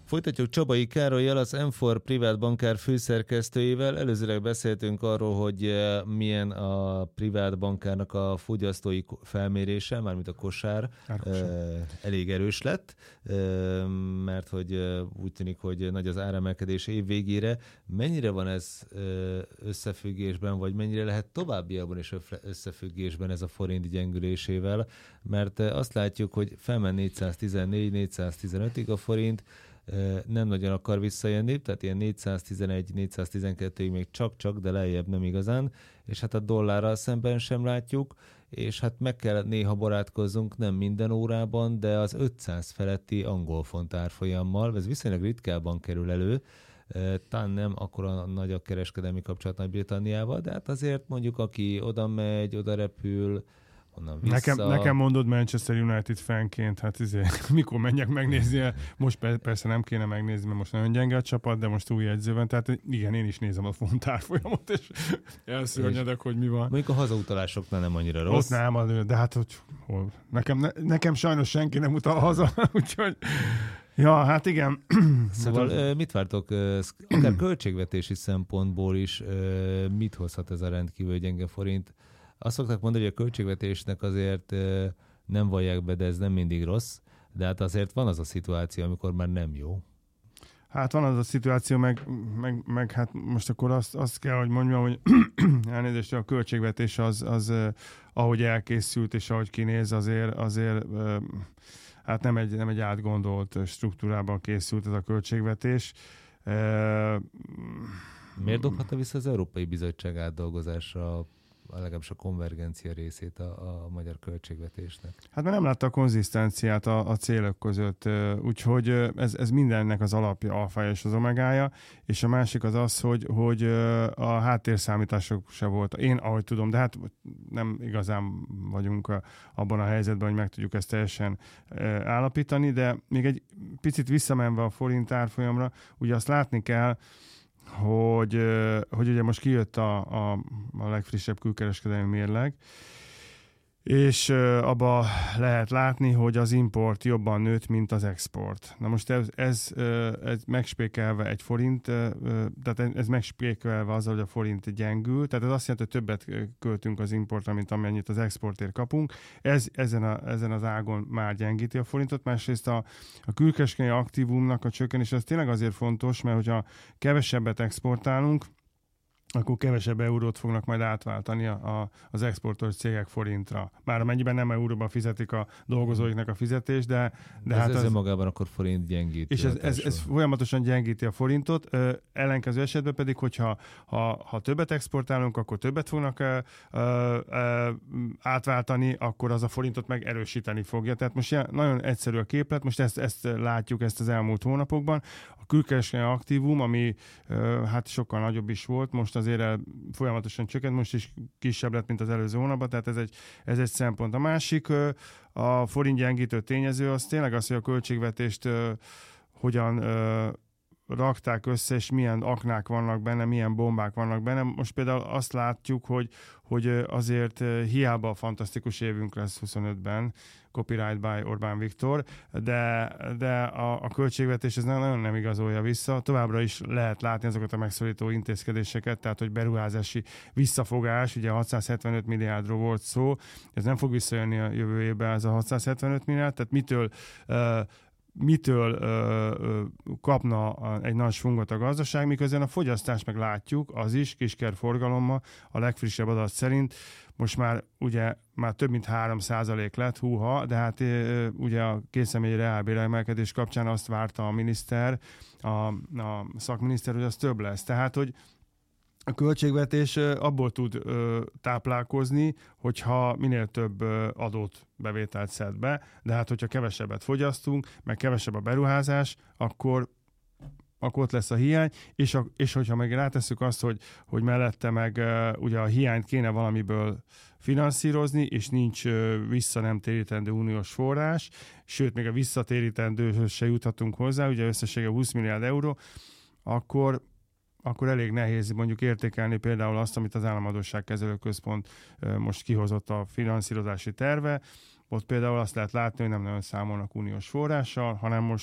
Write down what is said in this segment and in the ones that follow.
Folytatjuk Csabai Károllyal, az M4 privát bankár főszerkesztőjével. Előzőleg beszéltünk arról, hogy milyen a privát bankárnak a fogyasztói felmérése, mármint a kosár elég erős lett, mert hogy úgy tűnik, hogy nagy az áremelkedés év végére. Mennyire van ez összefüggésben, vagy mennyire lehet továbbiakban is összefüggésben ez a forint gyengülésével? Mert azt látjuk, hogy felment 414-415-ig a forint, nem nagyon akar visszajönni, tehát ilyen 411-412-ig még csak-csak, de lejjebb nem igazán, és hát a dollárral szemben sem látjuk, és hát meg kell néha barátkozzunk, nem minden órában, de az 500 feletti angol font árfolyammal, ez viszonylag ritkában kerül elő, talán nem akkora nagy a kereskedelmi kapcsolat Nagy-Britanniával, de hát azért mondjuk aki oda megy, oda repül, onnan vissza. Nekem mondod Manchester United fanként, hát mikor menjek megnézni, most persze nem kéne megnézni, mert most nagyon gyenge a csapat, de most új jegyző van, tehát igen, én is nézem a font árfolyamot, és elszörnyedek, hogy mi van. Mondjuk a hazautalásoknál nem annyira rossz. Ott nem, de hát hogy hol? Nekem sajnos senki nem utal haza, úgyhogy ja, hát igen. Szóval mit vártok, akár költségvetési szempontból is mit hozhat ez a rendkívül gyenge forint? Azt szokták mondani, hogy a költségvetésnek azért nem vallják be, de ez nem mindig rossz, de hát azért van az a szituáció, amikor már nem jó. Hát van az a szituáció, meg hát most akkor azt kell, hogy mondjam, hogy elnézést, a költségvetés az ahogy elkészült és ahogy kinéz, azért hát nem egy átgondolt struktúrában készült ez a költségvetés. Miért dobhatta vissza az Európai Bizottság átdolgozásra legalábbis a konvergencia részét a magyar költségvetésnek? Hát mert nem látta a konzisztenciát a célok között, úgyhogy ez mindennek az alapja, alfája és az omegája, és a másik az, hogy a háttérszámítások se volt. Én, ahogy tudom, de hát nem igazán vagyunk abban a helyzetben, hogy meg tudjuk ezt teljesen állapítani, de még egy picit visszamenve a forint árfolyamra, ugye azt látni kell, hogy ugye most kijött a legfrissebb külkereskedelmi mérleg, és abba lehet látni, hogy az import jobban nőtt, mint az export. Na most ez megspékelve egy forint, tehát ez megspékelve azzal, hogy a forint gyengül, tehát ez azt jelenti, hogy többet költünk az importra, mint amennyit az exportért kapunk. Ezen az ágon már gyengíti a forintot, másrészt a külkereskedelmi aktívumnak a csökkenés, ez tényleg azért fontos, mert hogyha kevesebbet exportálunk, akkor kevesebb eurót fognak majd átváltani az exportos cégek forintra. Már amennyiben nem euróban fizetik a dolgozóiknak a fizetést, de hát ez magában akkor forint gyengíti. És ez folyamatosan gyengíti a forintot, ellenkező esetben pedig, hogyha többet exportálunk, akkor többet fognak átváltani, akkor az a forintot meg erősíteni fogja. Tehát most nagyon egyszerű a képlet, most ezt látjuk az elmúlt hónapokban. A külkereskedelmi aktívum, ami hát sokkal nagyobb is volt, most azért folyamatosan csökkent, most is kisebb lett, mint az előző hónapban, tehát ez egy szempont. A másik, a forint gyengítő tényező, az tényleg az, hogy a költségvetést hogyan rakták össze, és milyen aknák vannak benne, milyen bombák vannak benne. Most például azt látjuk, hogy azért hiába fantasztikus évünk lesz 25-ben, copyright by Orbán Viktor, de a költségvetés ez nagyon nem igazolja vissza. Továbbra is lehet látni azokat a megszorító intézkedéseket, tehát hogy beruházási visszafogás, ugye 675 milliárdról volt szó, ez nem fog visszajönni a jövő évben ez a 675 milliárd, tehát mitől kapna egy nagy svungot a gazdaság, miközben a fogyasztás meg látjuk, az is kiskerforgalommal a legfrissebb adat szerint most már ugye több mint 3% lett, húha, de hát ugye a kétszemély reálbéremelkedés kapcsán azt várta a miniszter, a szakminiszter, hogy az több lesz. Tehát, hogy a költségvetés abból tud táplálkozni, hogyha minél több adót, bevételt szed be, de hát hogyha kevesebbet fogyasztunk, meg kevesebb a beruházás, akkor ott lesz a hiány, és hogyha meg rátesszük azt, hogy mellette meg ugye a hiányt kéne valamiből finanszírozni, és nincs vissza nem térítendő uniós forrás, sőt, még a visszatérítendőhöz se juthatunk hozzá, ugye összessége 20 milliárd euró, akkor elég nehéz mondjuk értékelni például azt, amit az Államadósságkezelő Központ most kihozott a finanszírozási terve. Ott például azt lehet látni, hogy nem nagyon számolnak uniós forrással, hanem most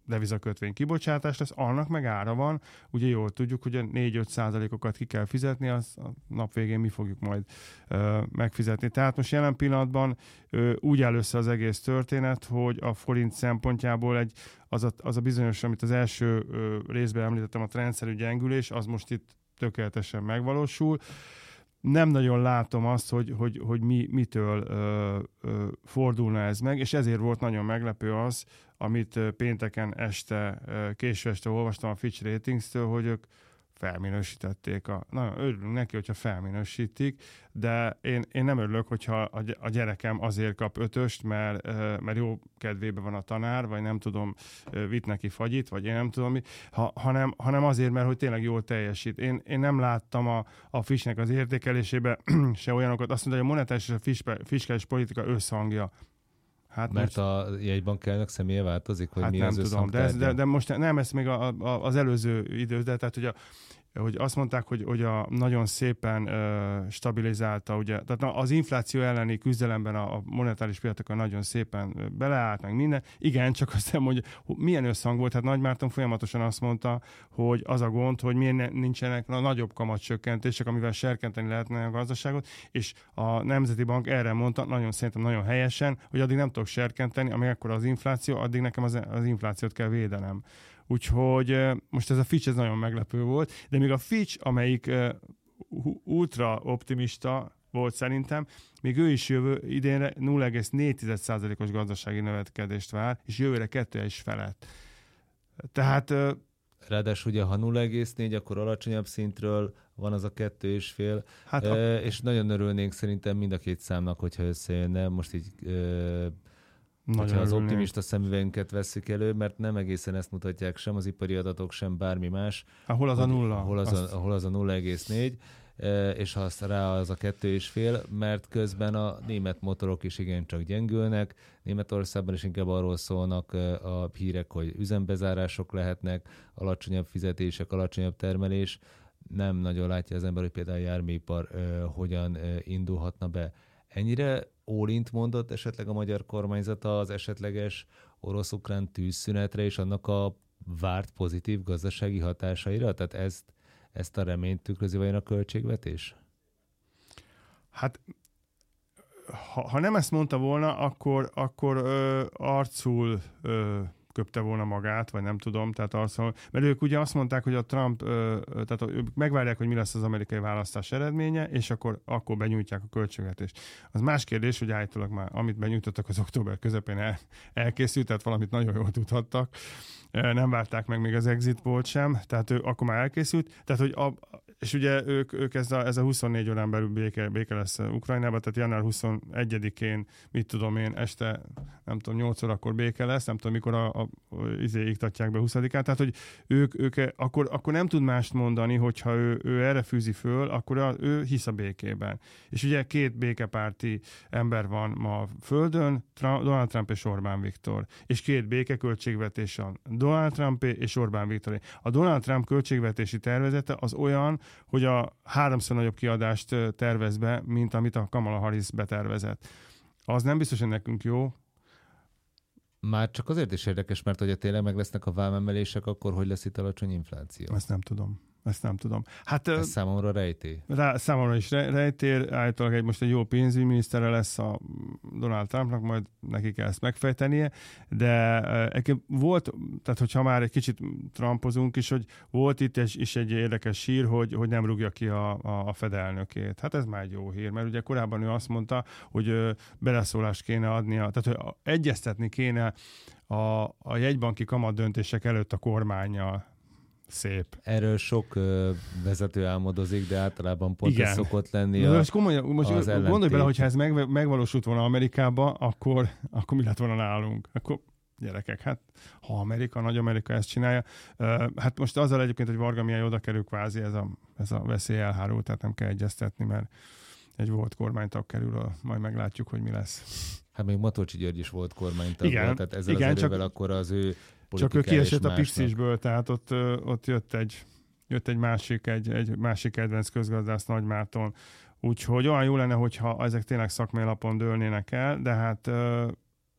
devizakötvény kibocsátás lesz, annak meg ára van. Ugye jól tudjuk, hogy a 4-5%-okat ki kell fizetni, az a nap végén mi fogjuk majd megfizetni. Tehát most jelen pillanatban úgy áll össze az egész történet, hogy a forint szempontjából az a bizonyos, amit az első részben említettem, a trendszerű gyengülés, az most itt tökéletesen megvalósul. Nem nagyon látom azt, hogy mitől fordulna ez meg, és ezért volt nagyon meglepő az, amit pénteken késő este olvastam a Fitch Ratings-től, hogy ők felminősítették. Nagyon örülünk neki, hogyha felminősítik, de én nem örülök, hogyha a gyerekem azért kap 5-öst, mert jó kedvében van a tanár, vagy nem tudom, vitt neki fagyit, vagy én nem tudom mi, hanem azért, mert hogy tényleg jól teljesít. Én nem láttam a Fitchnek az értékelésébe se olyanokat. Azt mondta, hogy a monetáris és a fiskális politika összhangja. Hát mert a jegybank elnök személye változik, hogy hát mi nem az tudom, de most nem, ez még az előző idő, de tehát hogy azt mondták, hogy nagyon szépen stabilizálta, ugye, tehát az infláció elleni küzdelemben a monetáris piacokon nagyon szépen beleállt, meg minden. Igen, csak azt hiszem, hogy milyen összhang volt, hát Nagy Márton folyamatosan azt mondta, hogy az a gond, hogy miért nincsenek nagyobb kamatcsökkentések, amivel serkenteni lehetne a gazdaságot, és a Nemzeti Bank erre mondta, szerintem nagyon helyesen, hogy addig nem tudok serkenteni, amíg ekkora az infláció, addig nekem az inflációt kell védenem. Úgyhogy most ez a Fitch ez nagyon meglepő volt, de még a Fitch, amelyik ultra optimista volt szerintem, még ő is jövő idénre 0,4%-os gazdasági növekedést vár, és jövőre 2,5 felett. Tehát... Ráadásul ugye, ha 0,4, akkor alacsonyabb szintről van az a 2,5, hát és nagyon örülnénk szerintem mind a két számnak, hogyha összejönne. Most így... hogyha az optimista szemüvegünket vesszük elő, mert nem egészen ezt mutatják sem az ipari adatok, sem bármi más. Hol az a nulla? Hol az a 0,4, és ha azt rá az a 2,5, mert közben a német motorok is igencsak gyengülnek. Németországban is inkább arról szólnak a hírek, hogy üzembezárások lehetnek, alacsonyabb fizetések, alacsonyabb termelés. Nem nagyon látja az ember, hogy például a járműipar hogyan indulhatna be. Ennyire ólint mondott esetleg a magyar kormányzata az esetleges orosz-ukrán tűzszünetre és annak a várt pozitív gazdasági hatásaira? Tehát ezt a reményt tükrözi vajon a költségvetés? Hát, ha nem ezt mondta volna, akkor arcul köpte volna magát, vagy nem tudom, tehát arcul, mert ők ugye azt mondták, hogy a Trump, tehát ők megvárják, hogy mi lesz az amerikai választás eredménye, és akkor benyújtják a költségvetést. Az más kérdés, hogy állítólag már amit benyújtottak, az október közepén elkészült, tehát valamit nagyon jól tudhattak. Nem várták meg még az exit poll sem, tehát akkor már elkészült. Tehát, hogy és ugye ők ez a 24 órán belül béke lesz Ukrajnában, tehát január 21-én, mit tudom én, este, nem tudom, 8 órakor béke lesz, nem tudom, mikor iktatják be 20-án, tehát, hogy ők akkor nem tud mást mondani, hogyha ő erre fűzi föl, akkor ő hisz a békében. És ugye 2 békepárti ember van ma a Földön, Donald Trump és Orbán Viktor. És 2 békeköltségvetés van, Donald Trump és Orbán Viktor. A Donald Trump költségvetési tervezete az olyan, hogy a 3-szor nagyobb kiadást tervez be, mint amit a Kamala Harris betervezett. Az nem biztos, hogy nekünk jó. Már csak azért is érdekes, mert hogyha tényleg meg lesznek a vámemelések, akkor hogy lesz itt alacsony infláció? Ezt nem tudom. Hát, ez számomra rejtély. Számomra is rejtély. Állítólag most egy jó pénzügyminisztere lesz a Donald Trumpnak, majd neki kell ezt megfejtenie, de volt, tehát hogyha már egy kicsit trumpozunk is, hogy volt itt is egy érdekes hír, hogy nem rúgja ki a Fed elnökét. Hát ez már egy jó hír, mert ugye korábban ő azt mondta, hogy beleszólást kéne adnia, tehát hogy egyeztetni kéne a jegybanki kamat döntések előtt a kormánnyal. Szép. Erről sok vezető álmodozik, de általában pont ez szokott lenni most gondolj bele, hogyha ez megvalósult volna Amerikába, akkor mi lett volna nálunk? Akkor gyerekek, hát ha Nagy Amerika ezt csinálja. Hát most azzal egyébként, hogy Varga Mihály oda kerül kvázi, ez a veszély elhárul, tehát nem kell egyeztetni, mert egy volt kormánytag kerül, majd meglátjuk, hogy mi lesz. Hát még Matolcsi György is volt kormánytag, tehát ezzel az erővel akkor az ő csak ő kiesett a Pixisből, tehát ott jött egy másik kedvenc közgazdász, Nagy Márton. Úgyhogy olyan jó lenne, hogyha ezek tényleg szakmai alapon dőlnének el, de hát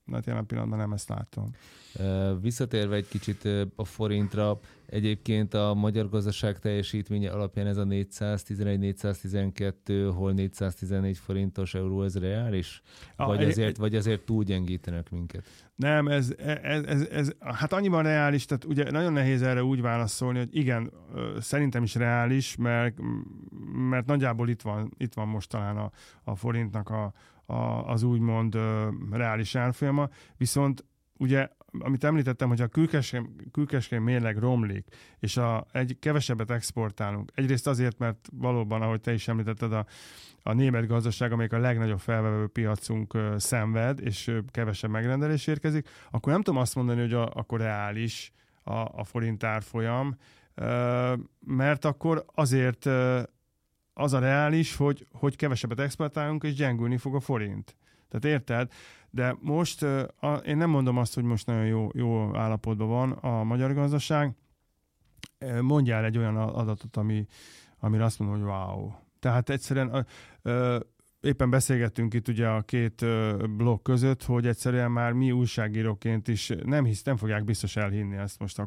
jelen pillanatban nem ezt látom. Visszatérve egy kicsit a forintra, egyébként a magyar gazdaság teljesítménye alapján ez a 411-412, hol 414 forintos euró, ez reális? Vagy azért túl gyengítenek minket? Nem, ez hát annyiban reális, tehát ugye nagyon nehéz erre úgy válaszolni, hogy igen, szerintem is reális, mert nagyjából itt van most talán a forintnak az úgymond reális árfolyama, viszont ugye, amit említettem, hogy a külkereskedelmi mérleg romlik, és egy kevesebbet exportálunk. Egyrészt azért, mert valóban, ahogy te is említetted, a német gazdaság, amelyik a legnagyobb felvevő piacunk szenved, és kevesebb megrendelés érkezik, akkor nem tudom azt mondani, hogy akkor reális a forint árfolyam, mert akkor azért az a reális, hogy kevesebbet exportálunk, és gyengülni fog a forint. Tehát érted? De most én nem mondom azt, hogy most nagyon jó állapotban van a magyar gazdaság. Mondjál egy olyan adatot, amire azt mondom, hogy wow. Tehát egyszerűen éppen beszélgettünk itt ugye a két blokk között, hogy egyszerűen már mi újságíróként is nem fogják biztos elhinni ezt most a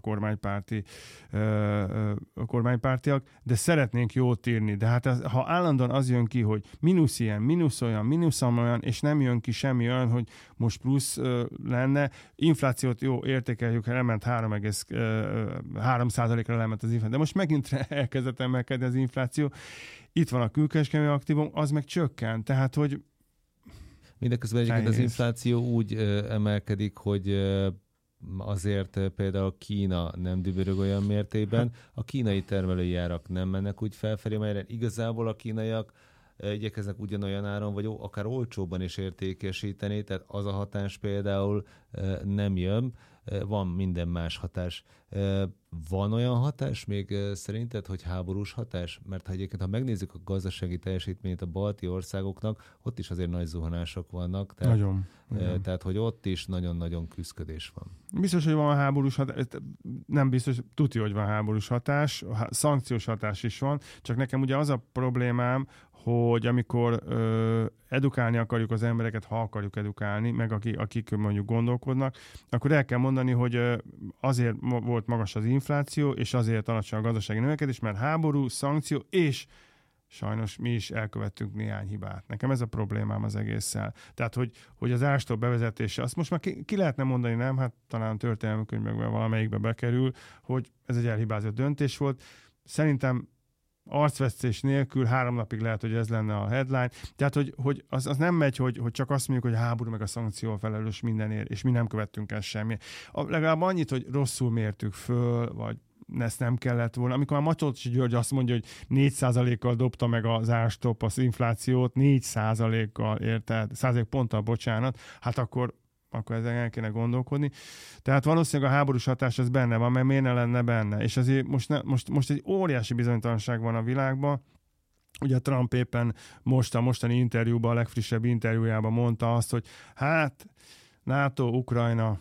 kormánypártiak, de szeretnénk jót írni. De hát ha állandóan az jön ki, hogy mínusz ilyen, mínusz olyan, mínusz olyan, és nem jön ki semmi olyan, hogy most plusz lenne, inflációt jó értékeljük, lement 3,3%-ra lement az infláció, de most megint elkezdett emelkedni az infláció. Itt van a külkereskedelmi aktívum, az meg csökken, tehát hogy mindeközben egyébként az infláció úgy emelkedik, hogy azért például Kína nem dübörög olyan mértékben, a kínai termelői árak nem mennek úgy felfelé, mert igazából a kínaiak igyekeznek ugyanolyan áron, vagy akár olcsóbban is értékesíteni, tehát az a hatás például nem jön, van minden más hatás. Van olyan hatás még szerinted, hogy háborús hatás? Mert ha egyébként, ha megnézzük a gazdasági teljesítményt a balti országoknak, ott is azért nagy zuhanások vannak. Tehát, nagyon. Tehát, hogy ott is nagyon-nagyon küszködés van. Biztos, hogy van háborús hatás, nem biztos, tudja, hogy van háborús hatás, szankciós hatás is van, csak nekem ugye az a problémám, hogy amikor edukálni akarjuk az embereket, ha akarjuk edukálni, meg akik mondjuk gondolkodnak, akkor el kell mondani, hogy azért volt magas az infláció, és azért alacsony a gazdasági növekedés, mert háború, szankció, és sajnos mi is elkövettünk néhány hibát. Nekem ez a problémám az egésszel. Tehát, hogy az árstop bevezetése, azt most már ki lehetne mondani, nem? Hát talán történelmi könyvekben valamelyikbe bekerül, hogy ez egy elhibázott döntés volt. Szerintem arcvesztés nélkül 3 napig lehet, hogy ez lenne a headline. Tehát, hogy az nem megy, hogy csak azt mondjuk, hogy a háború meg a szankció felelős mindenért, és mi nem követtünk el semmi. Legalább annyit, hogy rosszul mértük föl, vagy ezt nem kellett volna. Amikor a Matolcsi György azt mondja, hogy 4%-kal dobta meg az árstop az inflációt, 4%-kal érted, 100 ponttal, bocsánat, hát akkor ezen el kéne gondolkodni. Tehát valószínűleg a háborús hatás az benne van, mert miért ne lenne benne? És azért most egy óriási bizonytalanság van a világban. Ugye Trump éppen a mostani interjúban, a legfrissebb interjújában mondta azt, hogy hát NATO, Ukrajna,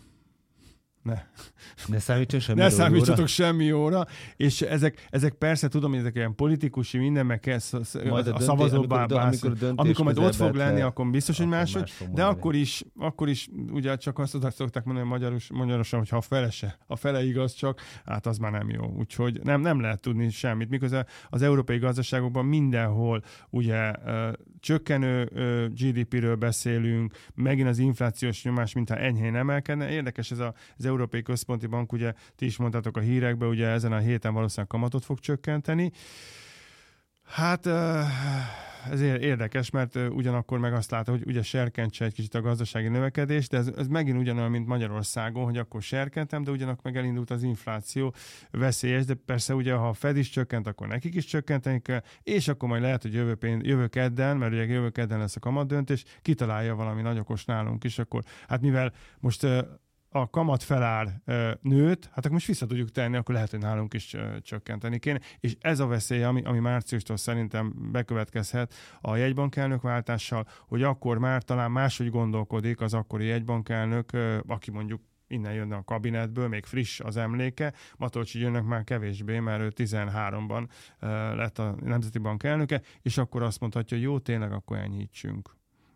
Ne számítsatok semmi jóra, és ezek persze tudom, hogy ezek ilyen politikusi, minden meg kell a szavazóbbá, amikor majd ott fog lenni, akkor biztos, hogy máshogy, de akkor is ugye csak azt szokták mondani magyarosan, hogy ha a fele igaz csak, hát az már nem jó. Úgyhogy nem lehet tudni semmit. Miközben az európai gazdaságokban mindenhol ugye csökkenő GDP-ről beszélünk, megint az inflációs nyomás, mintha enyhén emelkedne. Érdekes ez az Európai Központi Bank, ugye ti is mondtátok a hírekben, ugye ezen a héten valószínűleg kamatot fog csökkenteni. Hát ez érdekes, mert ugyanakkor meg azt látom, hogy ugye serkentse egy kicsit a gazdasági növekedés, de ez megint ugyanolyan, mint Magyarországon, hogy akkor serkentem, de ugyanakkor meg elindult az infláció, veszélyes, de persze ugye, ha a Fed is csökkent, akkor nekik is csökkenteni kell, és akkor majd lehet, hogy jövő kedden, mert ugye jövő kedden lesz a kamatdöntés, kitalálja valami nagy okos nálunk is, akkor hát mivel most a kamat felár nőtt, hát akkor most vissza tudjuk tenni, akkor lehet, hogy nálunk is csökkenteni kéne. És ez a veszély, ami márciustól szerintem bekövetkezhet a jegybankelnökváltással, hogy akkor már talán máshogy gondolkodik az akkori jegybankelnök, aki mondjuk innen jönne a kabinetből, még friss az emléke, Matolcsi Györgynek már kevésbé, mert ő 13-ban lett a Nemzeti Bank elnöke, és akkor azt mondhatja, hogy jó, tényleg akkor enyhítsünk.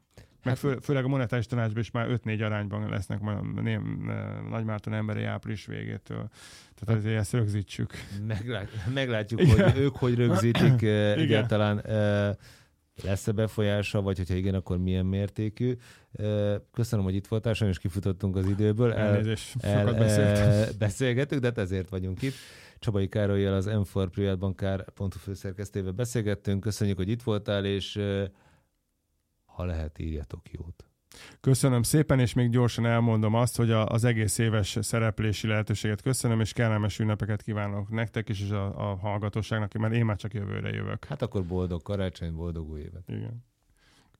Meg főleg a monetáris tanácsban is már 5-4 arányban lesznek Nagymárton emberi április végétől. Tehát azért ezt rögzítsük. Meglátjuk, hogy ők hogy rögzítik egyáltalán. Lesz-e befolyása, vagy hogyha igen, akkor milyen mértékű. Köszönöm, hogy itt voltál, sajnos kifutottunk az időből. Sokat beszélgetünk, de ezért vagyunk itt. Csabai Károllyal, az M4 privátbankár.hu főszerkesztőjével beszélgettünk. Köszönjük, hogy itt voltál, és ha lehet, írjatok jót. Köszönöm szépen, és még gyorsan elmondom azt, hogy az egész éves szereplési lehetőséget köszönöm, és kellemes ünnepeket kívánok nektek is, és a hallgatóságnak, mert én már csak jövőre jövök. Hát akkor boldog karácsony, boldog új évet. Igen.